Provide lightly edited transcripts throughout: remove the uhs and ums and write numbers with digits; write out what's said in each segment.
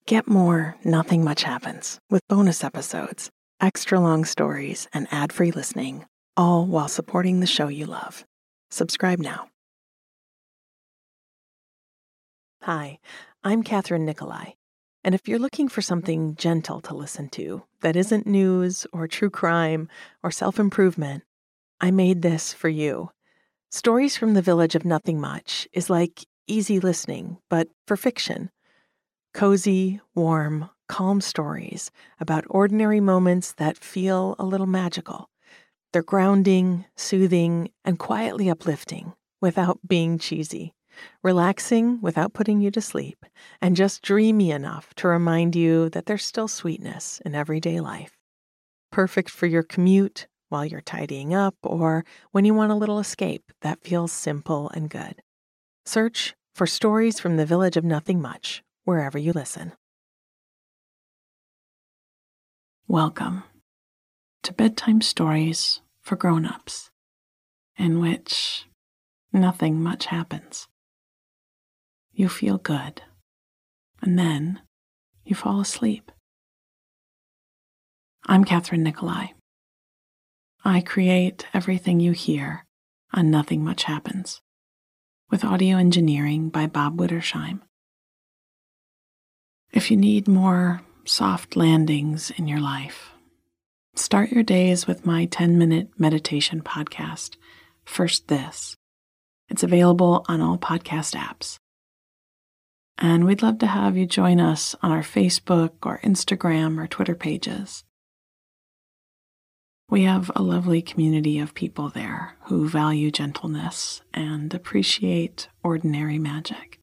Get more Nothing Much Happens with bonus episodes, extra long stories, and ad-free listening, all while supporting the show you love. Subscribe now. Hi, I'm Catherine Nicolai, and if you're looking for something gentle to listen to that isn't news or true crime or self-improvement, I made this for you. Stories from the Village of Nothing Much is like easy listening, but for fiction. Cozy, warm, calm stories about ordinary moments that feel a little magical. They're grounding, soothing, and quietly uplifting without being cheesy. Relaxing without putting you to sleep, and just dreamy enough to remind you that there's still sweetness in everyday life. Perfect for your commute, while you're tidying up, or when you want a little escape that feels simple and good. Search for Stories from the Village of Nothing Much wherever you listen. Welcome to Bedtime Stories for Grown-Ups, in which nothing much happens. You feel good, and then you fall asleep. I'm Catherine Nicolai. I create everything you hear on Nothing Much Happens, with audio engineering by Bob Wittersheim. If you need more soft landings in your life, start your days with my 10-minute meditation podcast, First This. It's available on all podcast apps. And we'd love to have you join us on our Facebook or Instagram or Twitter pages. We have a lovely community of people there who value gentleness and appreciate ordinary magic.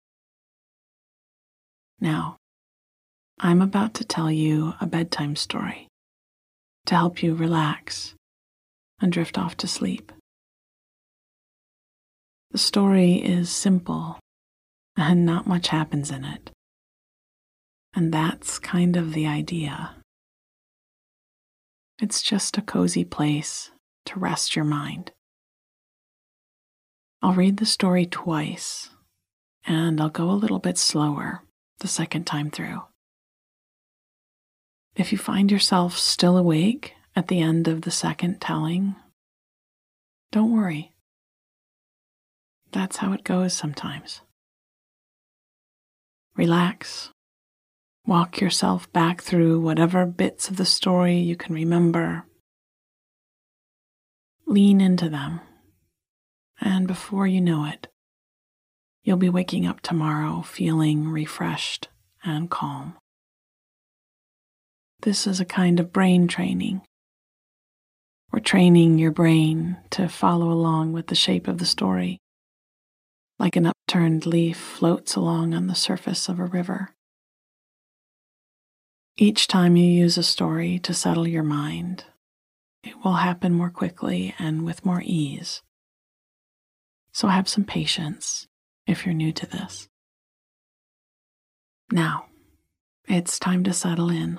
Now, I'm about to tell you a bedtime story to help you relax and drift off to sleep. The story is simple and not much happens in it. And that's kind of the idea. It's just a cozy place to rest your mind. I'll read the story twice, and I'll go a little bit slower the second time through. If you find yourself still awake at the end of the second telling, don't worry. That's how it goes sometimes. Relax. Walk yourself back through whatever bits of the story you can remember. Lean into them, and before you know it, you'll be waking up tomorrow feeling refreshed and calm. This is a kind of brain training. We're training your brain to follow along with the shape of the story, like an upturned leaf floats along on the surface of a river. Each time you use a story to settle your mind, it will happen more quickly and with more ease. So have some patience if you're new to this. Now, it's time to settle in.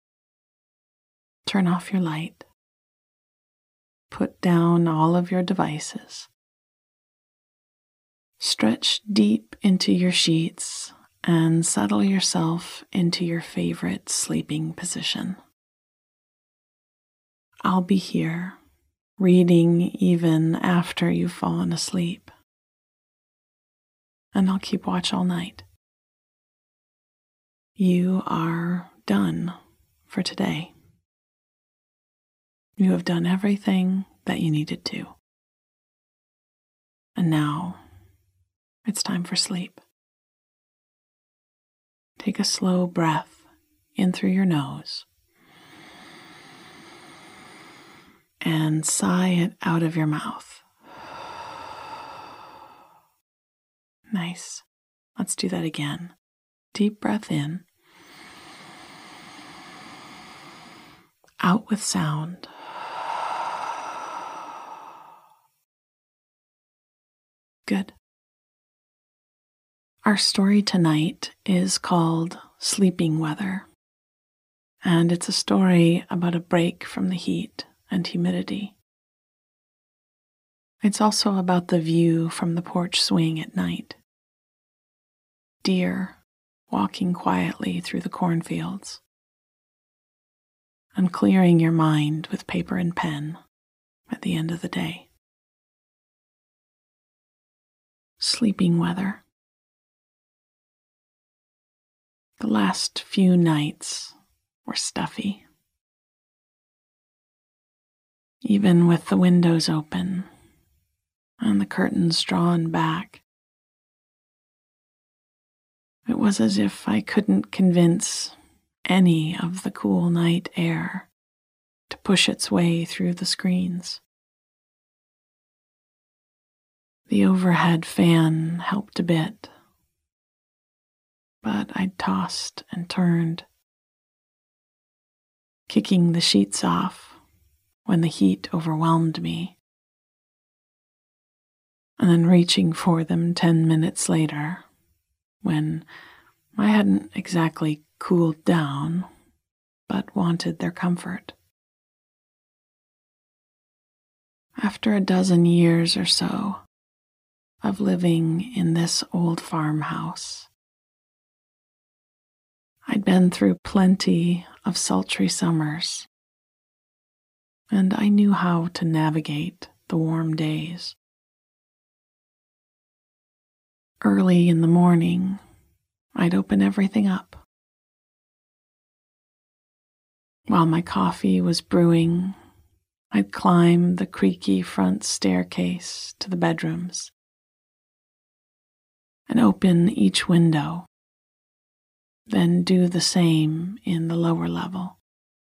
Turn off your light. Put down all of your devices. Stretch deep into your sheets and settle yourself into your favorite sleeping position. I'll be here, reading even after you've fallen asleep. And I'll keep watch all night. You are done for today. You have done everything that you needed to. And now, it's time for sleep. Take a slow breath in through your nose and sigh it out of your mouth. Nice. Let's do that again. Deep breath in. Out with sound. Good. Our story tonight is called Sleeping Weather, and it's a story about a break from the heat and humidity. It's also about the view from the porch swing at night. Deer walking quietly through the cornfields and clearing your mind with paper and pen at the end of the day. Sleeping weather. The last few nights were stuffy. Even with the windows open and the curtains drawn back, it was as if I couldn't convince any of the cool night air to push its way through the screens. The overhead fan helped a bit, but I tossed and turned, kicking the sheets off when the heat overwhelmed me, and then reaching for them 10 minutes later when I hadn't exactly cooled down, but wanted their comfort. After a dozen years or so of living in this old farmhouse, I'd been through plenty of sultry summers, and I knew how to navigate the warm days. Early in the morning, I'd open everything up. While my coffee was brewing, I'd climb the creaky front staircase to the bedrooms and open each window, then do the same in the lower level.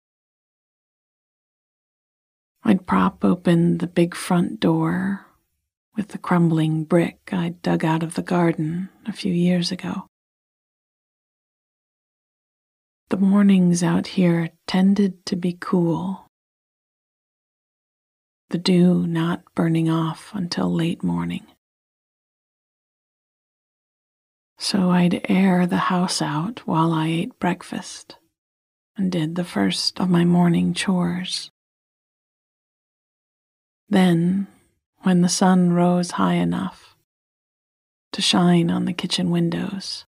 I'd prop open the big front door with the crumbling brick I'd dug out of the garden a few years ago. The mornings out here tended to be cool, the dew not burning off until late morning. So I'd air the house out while I ate breakfast and did the first of my morning chores. Then, when the sun rose high enough to shine on the kitchen windows,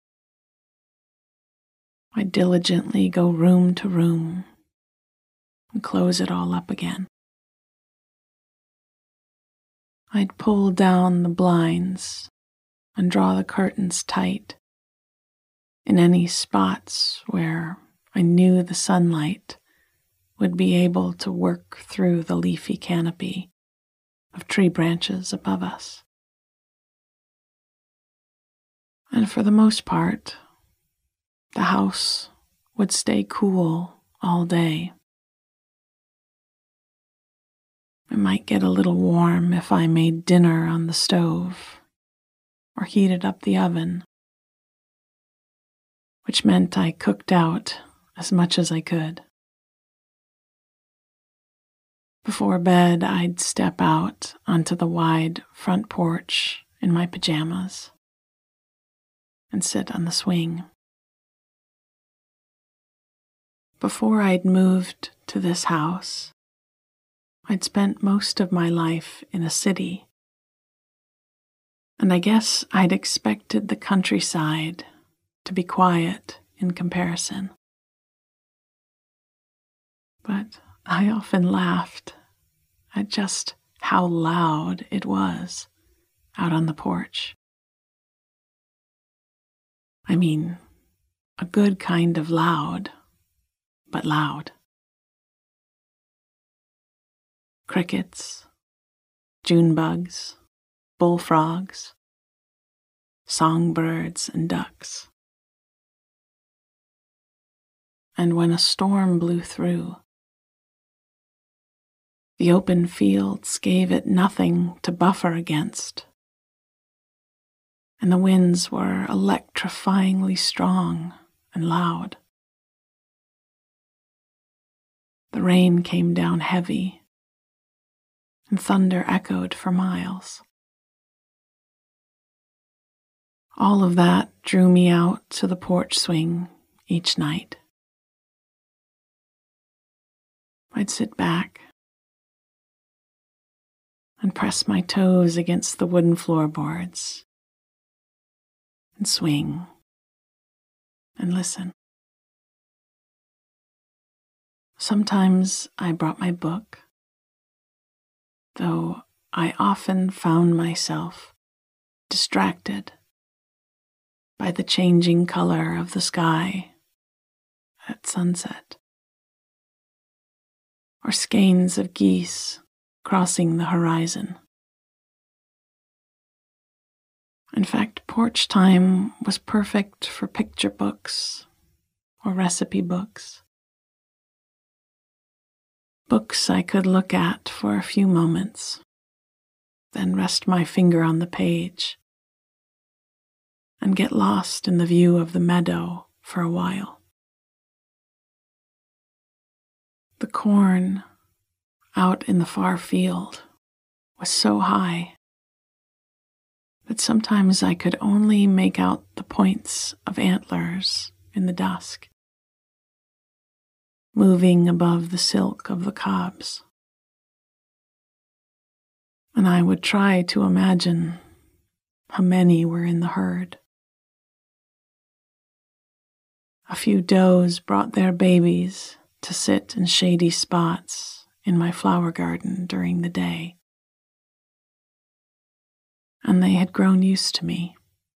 I'd diligently go room to room and close it all up again. I'd pull down the blinds and draw the curtains tight in any spots where I knew the sunlight would be able to work through the leafy canopy of tree branches above us. And for the most part, the house would stay cool all day. It might get a little warm if I made dinner on the stove or heated up the oven, which meant I cooked out as much as I could. Before bed, I'd step out onto the wide front porch in my pajamas and sit on the swing. Before I'd moved to this house, I'd spent most of my life in a city, and I guess I'd expected the countryside to be quiet in comparison. But I often laughed at just how loud it was out on the porch. I mean, a good kind of loud, but loud. Crickets, June bugs, bullfrogs, songbirds and ducks. And when a storm blew through, the open fields gave it nothing to buffer against, and the winds were electrifyingly strong and loud. The rain came down heavy, and thunder echoed for miles. All of that drew me out to the porch swing each night. I'd sit back and press my toes against the wooden floorboards and swing and listen. Sometimes I brought my book, though I often found myself distracted by the changing color of the sky at sunset, or skeins of geese crossing the horizon. In fact, porch time was perfect for picture books or recipe books. Books I could look at for a few moments, then rest my finger on the page and get lost in the view of the meadow for a while. The corn out in the far field was so high that sometimes I could only make out the points of antlers in the dusk, moving above the silk of the cobs. And I would try to imagine how many were in the herd. A few does brought their babies to sit in shady spots in my flower garden during the day, and they had grown used to me.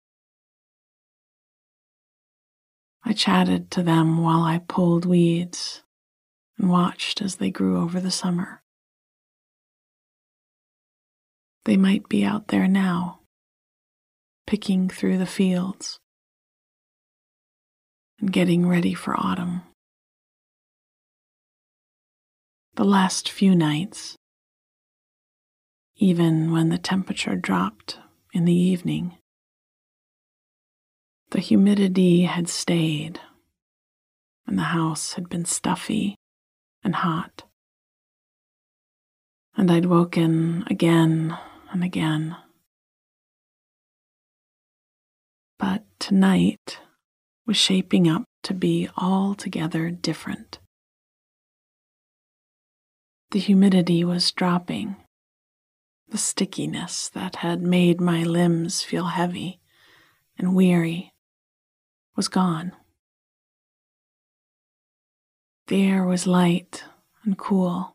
I chatted to them while I pulled weeds and watched as they grew over the summer. They might be out there now, picking through the fields and getting ready for autumn. The last few nights, even when the temperature dropped in the evening, the humidity had stayed and the house had been stuffy and hot. And I'd woken again and again. But tonight was shaping up to be altogether different. The humidity was dropping. The stickiness that had made my limbs feel heavy and weary was gone. The air was light and cool.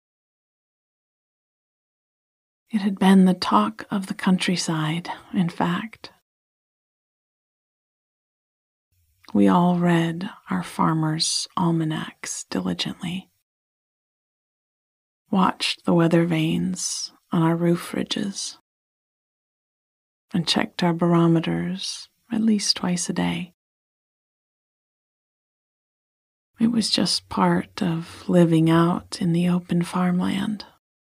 It had been the talk of the countryside, in fact. We all read our farmers' almanacs diligently, watched the weather vanes on our roof ridges, and checked our barometers at least twice a day. It was just part of living out in the open farmland.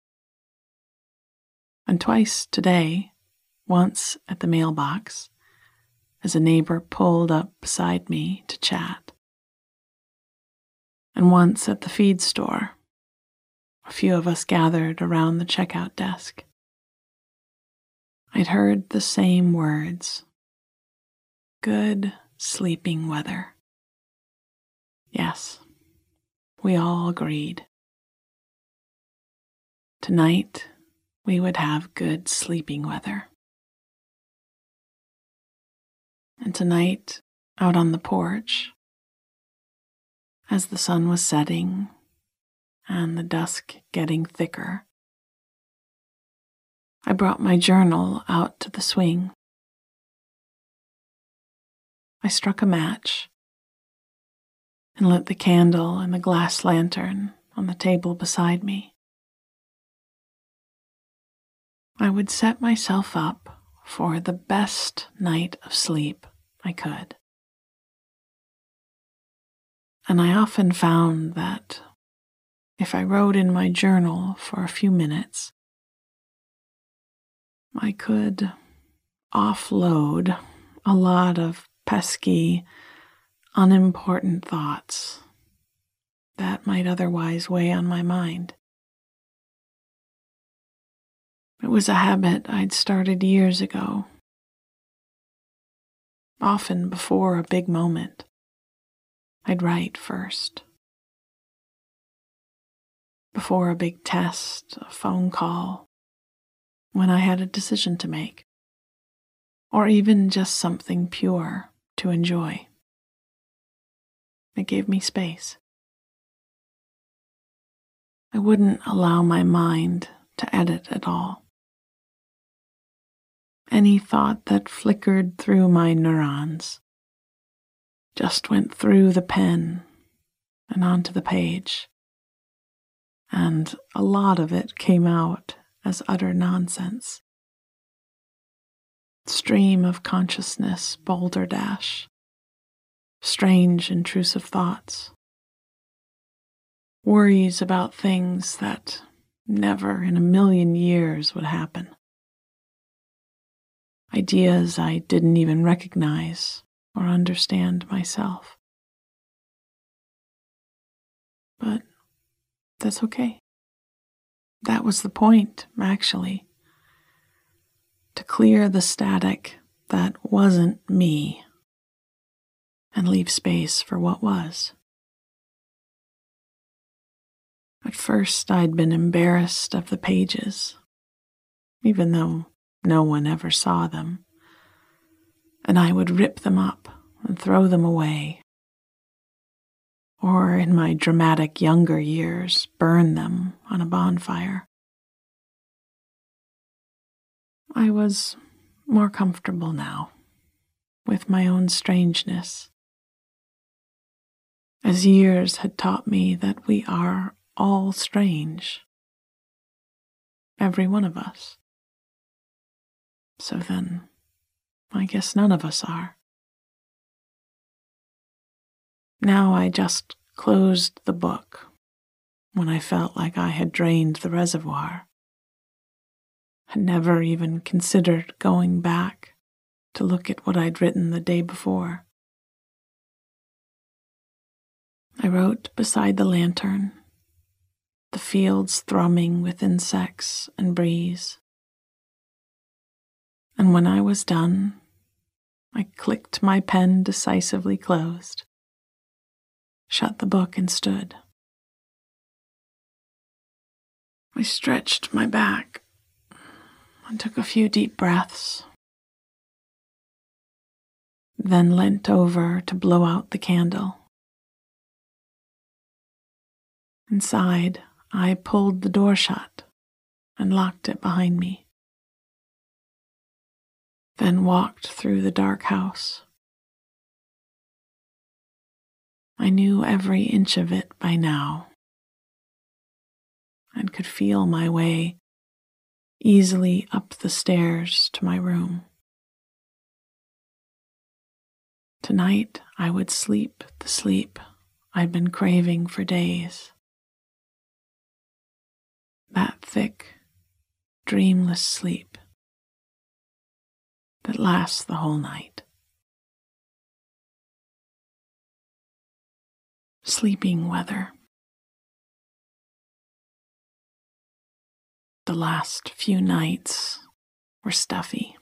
And twice today, once at the mailbox, as a neighbor pulled up beside me to chat, and once at the feed store, a few of us gathered around the checkout desk. I'd heard the same words. Good sleeping weather. Yes, we all agreed. Tonight, we would have good sleeping weather. And tonight, out on the porch, as the sun was setting and the dusk getting thicker, I brought my journal out to the swing. I struck a match and lit the candle in the glass lantern on the table beside me. I would set myself up for the best night of sleep I could. And I often found that if I wrote in my journal for a few minutes, I could offload a lot of pesky, unimportant thoughts that might otherwise weigh on my mind. It was a habit I'd started years ago. Often before a big moment, I'd write first. Before a big test, a phone call, when I had a decision to make, or even just something pure to enjoy. It gave me space. I wouldn't allow my mind to edit at all. Any thought that flickered through my neurons just went through the pen and onto the page, and a lot of it came out as utter nonsense. Stream of consciousness, balderdash, strange intrusive thoughts, worries about things that never in a million years would happen, ideas I didn't even recognize or understand myself. But that's okay. That was the point, actually. To clear the static that wasn't me and leave space for what was. At first, I'd been embarrassed of the pages, even though no one ever saw them, and I would rip them up and throw them away, or in my dramatic younger years, burn them on a bonfire. I was more comfortable now with my own strangeness, as years had taught me that we are all strange, every one of us. So then, I guess none of us are. Now I just closed the book when I felt like I had drained the reservoir. I never even considered going back to look at what I'd written the day before. I wrote beside the lantern, the fields thrumming with insects and breeze. And when I was done, I clicked my pen decisively closed, shut the book and stood. I stretched my back and took a few deep breaths, then leant over to blow out the candle. Inside, I pulled the door shut and locked it behind me, then walked through the dark house. I knew every inch of it by now and could feel my way easily up the stairs to my room. Tonight, I would sleep the sleep I'd been craving for days. That thick, dreamless sleep that lasts the whole night. Sleeping weather. The last few nights were stuffy.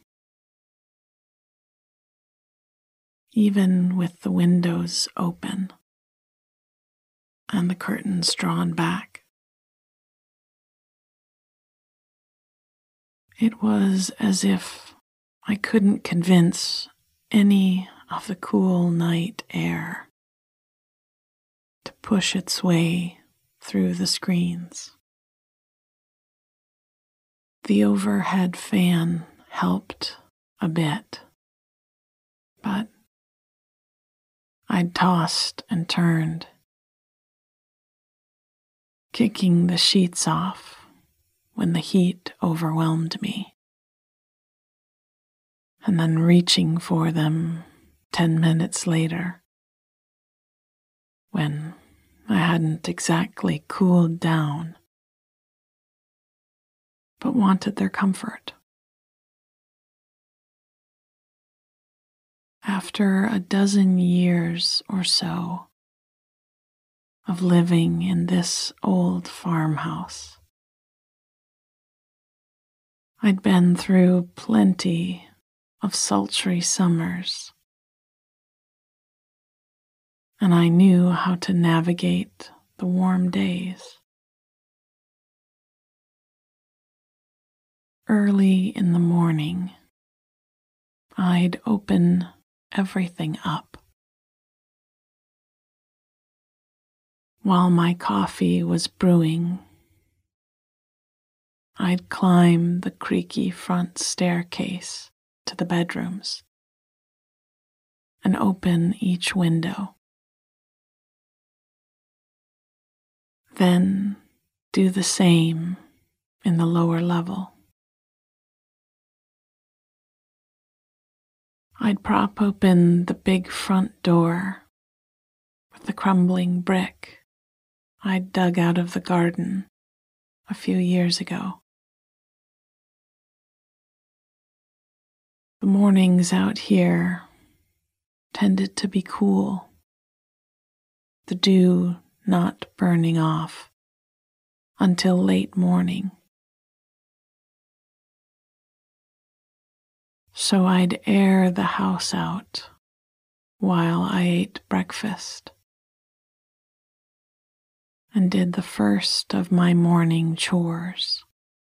Even with the windows open and the curtains drawn back. It was as if I couldn't convince any of the cool night air to push its way through the screens. The overhead fan helped a bit, but I'd tossed and turned, kicking the sheets off when the heat overwhelmed me, and then reaching for them 10 minutes later when I hadn't exactly cooled down but wanted their comfort. After a dozen years or so of living in this old farmhouse, I'd been through plenty of sultry summers, and I knew how to navigate the warm days. Early in the morning, I'd open everything up, While my coffee was brewing, I'd climb the creaky front staircase to the bedrooms and open each window. Then do the same in the lower level. I'd prop open the big front door with the crumbling brick I'd dug out of the garden a few years ago. The mornings out here tended to be cool, the dew not burning off until late morning. So I'd air the house out while I ate breakfast and did the first of my morning chores.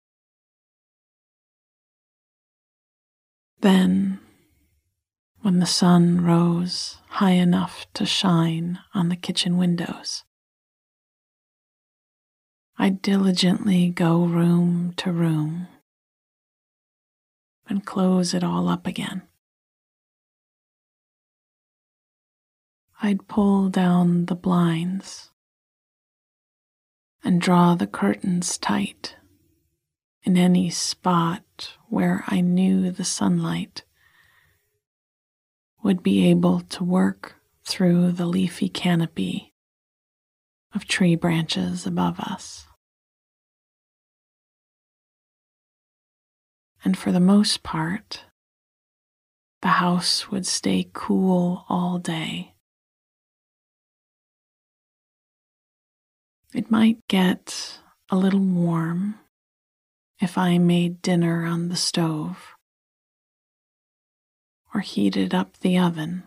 Then, when the sun rose high enough to shine on the kitchen windows, I'd diligently go room to room and close it all up again. I'd pull down the blinds and draw the curtains tight in any spot where I knew the sunlight would be able to work through the leafy canopy of tree branches above us. And for the most part, the house would stay cool all day. It might get a little warm if I made dinner on the stove or heated up the oven,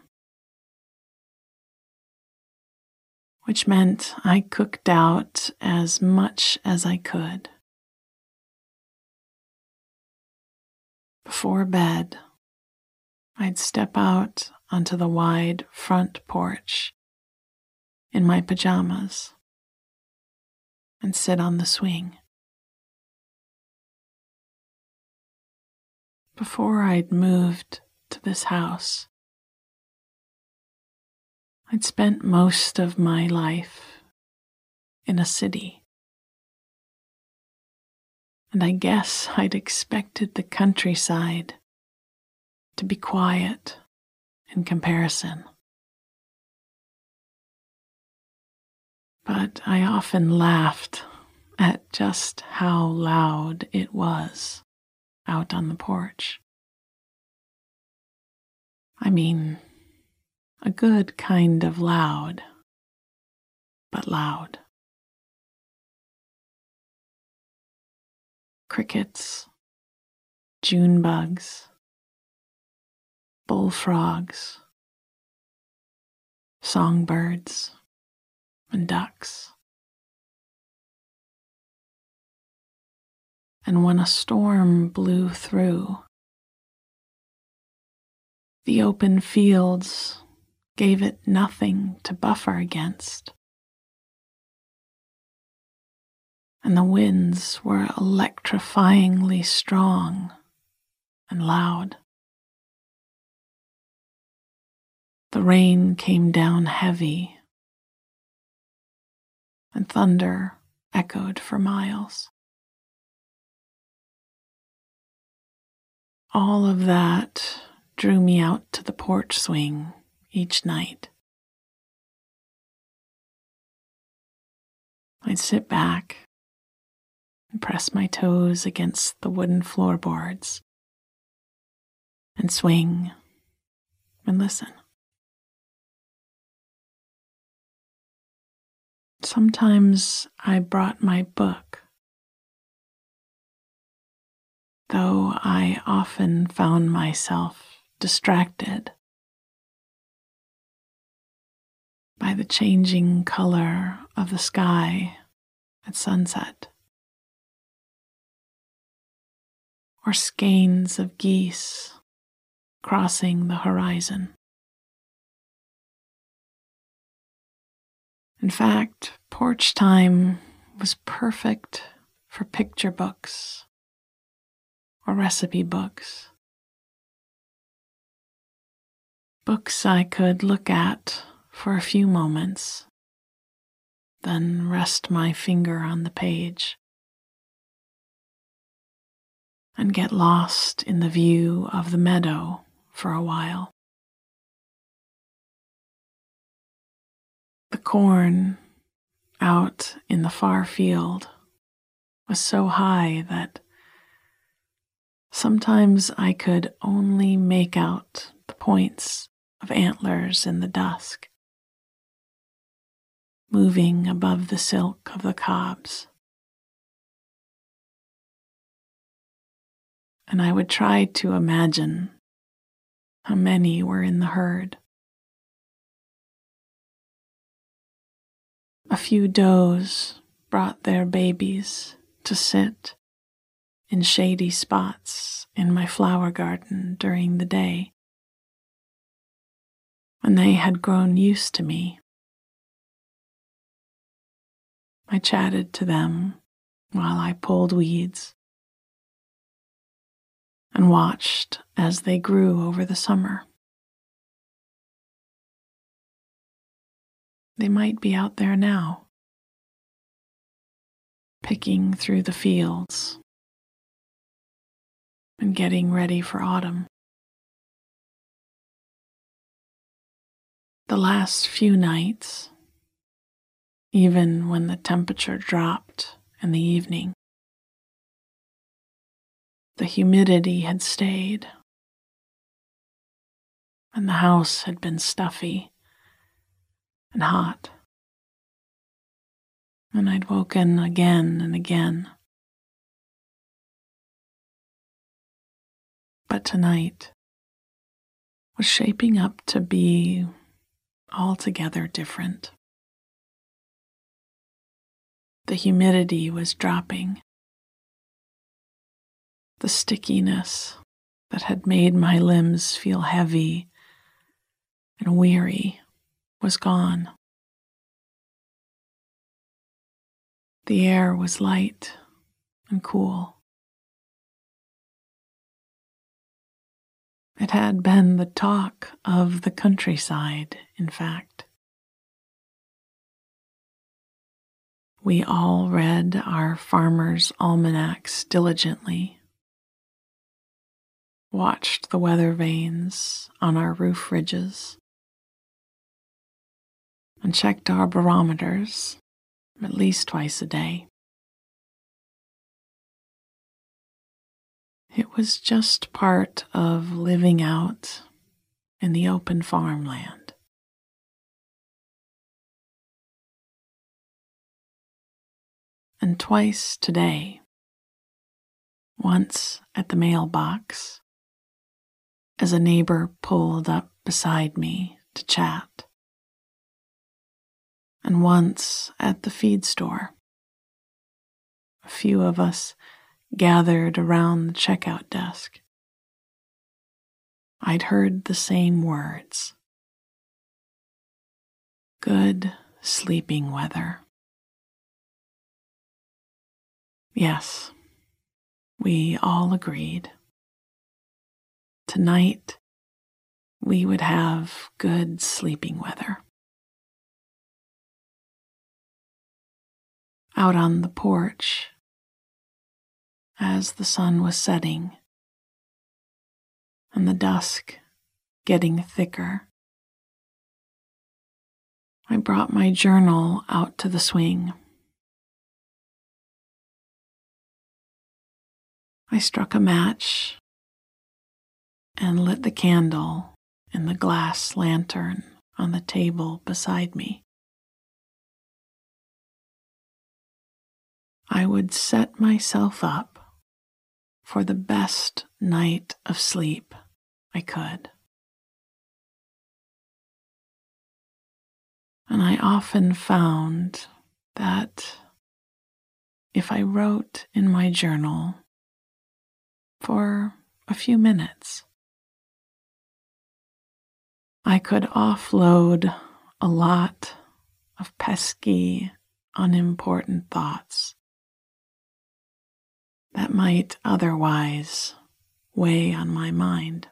which meant I cooked out as much as I could. Before bed, I'd step out onto the wide front porch in my pajamas and sit on the swing. Before I'd moved to this house, I'd spent most of my life in a city, and I guess I'd expected the countryside to be quiet in comparison. But I often laughed at just how loud it was out on the porch. I mean, a good kind of loud, but loud. Crickets, June bugs, bullfrogs, songbirds, and ducks. And when a storm blew through, the open fields gave it nothing to buffer against, and the winds were electrifyingly strong and loud. The rain came down heavy, and thunder echoed for miles. All of that drew me out to the porch swing each night. I'd sit back and press my toes against the wooden floorboards and swing and listen. Sometimes I brought my book, though I often found myself distracted by the changing color of the sky at sunset, or skeins of geese crossing the horizon. In fact, porch time was perfect for picture books or recipe books. Books I could look at for a few moments, then rest my finger on the page and get lost in the view of the meadow for a while. The corn out in the far field was so high that sometimes I could only make out the points of antlers in the dusk, moving above the silk of the cobs. And I would try to imagine how many were in the herd. A few does brought their babies to sit in shady spots in my flower garden during the day. When they had grown used to me, I chatted to them while I pulled weeds and watched as they grew over the summer. They might be out there now, picking through the fields and getting ready for autumn. The last few nights, even when the temperature dropped in the evening, the humidity had stayed, and the house had been stuffy and hot, and I'd woken again and again. But tonight was shaping up to be altogether different. The humidity was dropping. The stickiness that had made my limbs feel heavy and weary was gone. The air was light and cool. It had been the talk of the countryside, in fact. We all read our farmers' almanacs diligently, watched the weather vanes on our roof ridges, and checked our barometers at least twice a day. It was just part of living out in the open farmland. And twice today, once at the mailbox, as a neighbor pulled up beside me to chat, and once at the feed store. A few of us gathered around the checkout desk. I'd heard the same words. Good sleeping weather. Yes, we all agreed. Tonight, we would have good sleeping weather. Out on the porch, as the sun was setting and the dusk getting thicker, I brought my journal out to the swing. I struck a match and lit the candle in the glass lantern on the table beside me. I would set myself up for the best night of sleep I could. And I often found that if I wrote in my journal for a few minutes, I could offload a lot of pesky, unimportant thoughts that might otherwise weigh on my mind.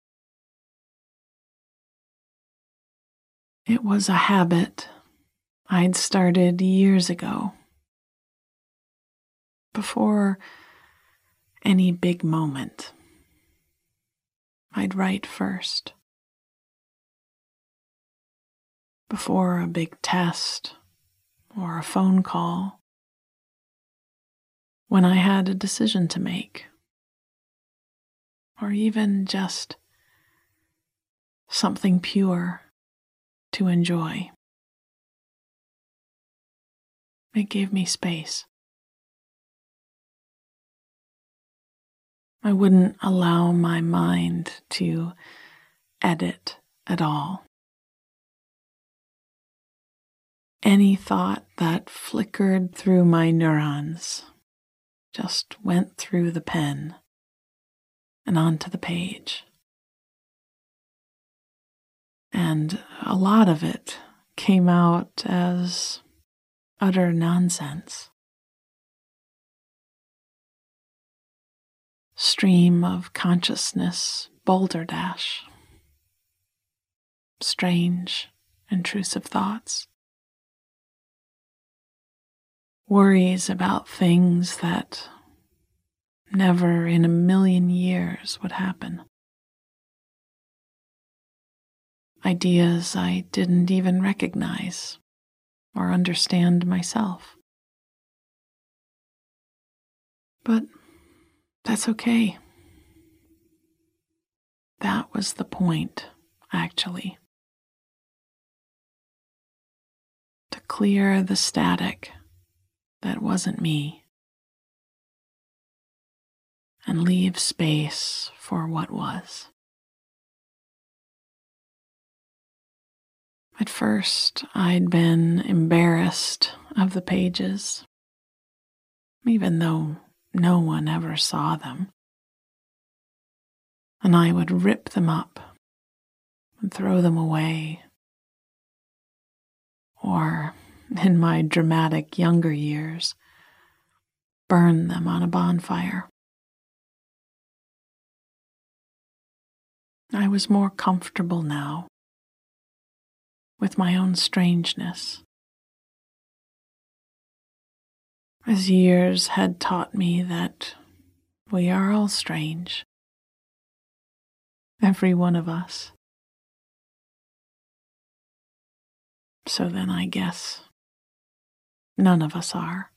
It was a habit I'd started years ago, before any big moment. I'd write first. Before a big test or a phone call, when I had a decision to make, or even just something pure to enjoy. It gave me space. I wouldn't allow my mind to edit at all. Any thought that flickered through my neurons just went through the pen and onto the page. And a lot of it came out as utter nonsense. Stream of consciousness boulderdash. Strange, intrusive thoughts. Worries about things that never in a million years would happen. Ideas I didn't even recognize or understand myself. But that's okay. That was the point, actually. To clear the static that wasn't me and leave space for what was. At first, I'd been embarrassed of the pages, even though no one ever saw them. And I would rip them up and throw them away. Or, in my dramatic younger years, burn them on a bonfire. I was more comfortable now with my own strangeness, as years had taught me that we are all strange, every one of us. So then I guess none of us are.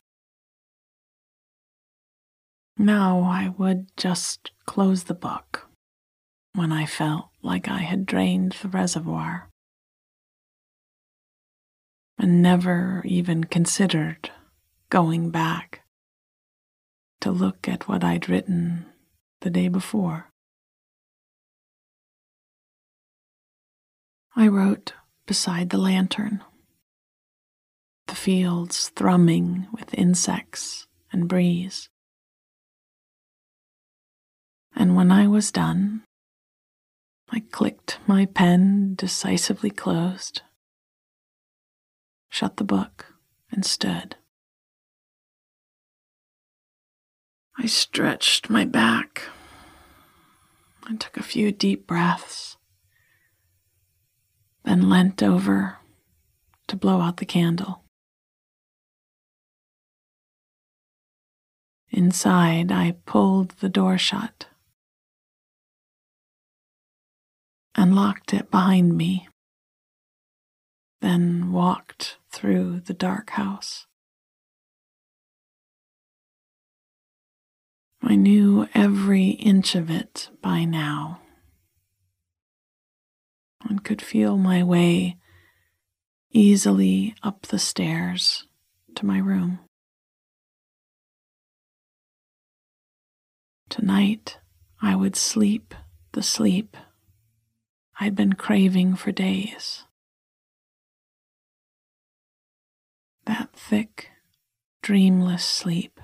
Now I would just close the book when I felt like I had drained the reservoir, and never even considered going back to look at what I'd written the day before. I wrote beside the lantern, the fields thrumming with insects and breeze. And when I was done, I clicked my pen decisively closed, shut the book, and stood. I stretched my back and took a few deep breaths, then leant over to blow out the candle. Inside, I pulled the door shut and locked it behind me, then walked through the dark house. I knew every inch of it by now and could feel my way easily up the stairs to my room. Tonight, I would sleep the sleep I'd been craving for days. That thick, dreamless sleep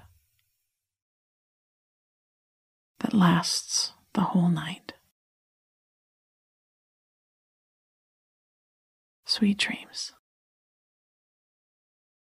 that lasts the whole night. Sweet dreams.